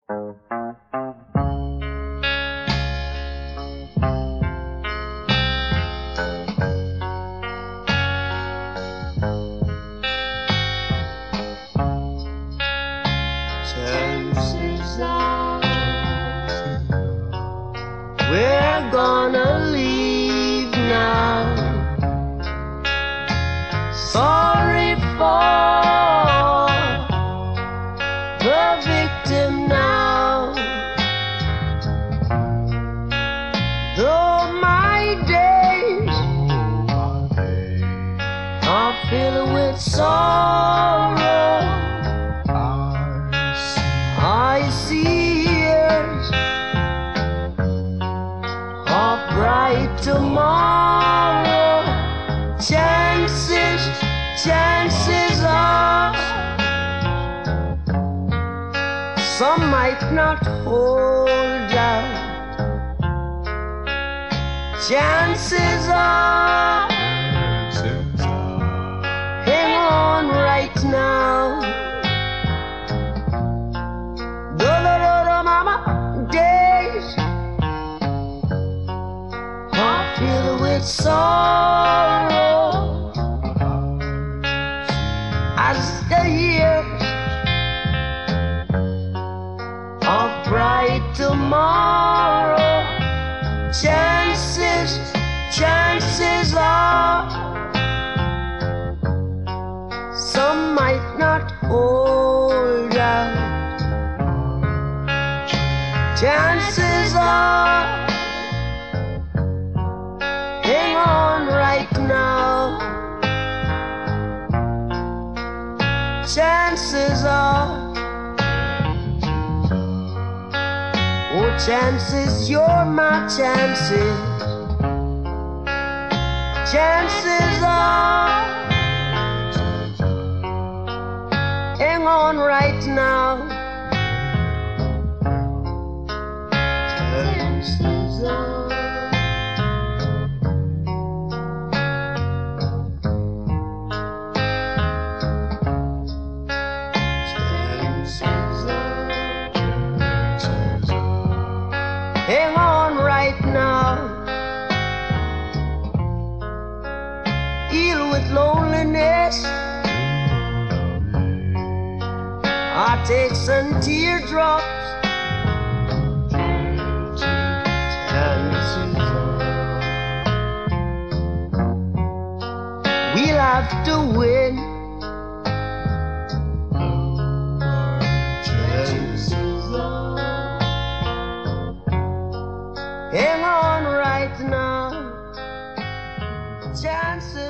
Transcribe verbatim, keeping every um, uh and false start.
Chances are we're gonna leave now. Sorry for the victim now. Though my days are filled with sorrow, I see years of bright tomorrow. Chances, chances are some might not hold out. Chances are, hang on right now. Days are filled with sorrow as the years of bright tomorrow. Chances, chances are some might not hold out. Chances are, hang on right now. Chances are, oh chances, you're my chances. Chances are, hang on right now. Chances are, chances are, hang on right now. Deal with loneliness. I take some teardrops. We'll have to win. Chances are, hang on right now. Chances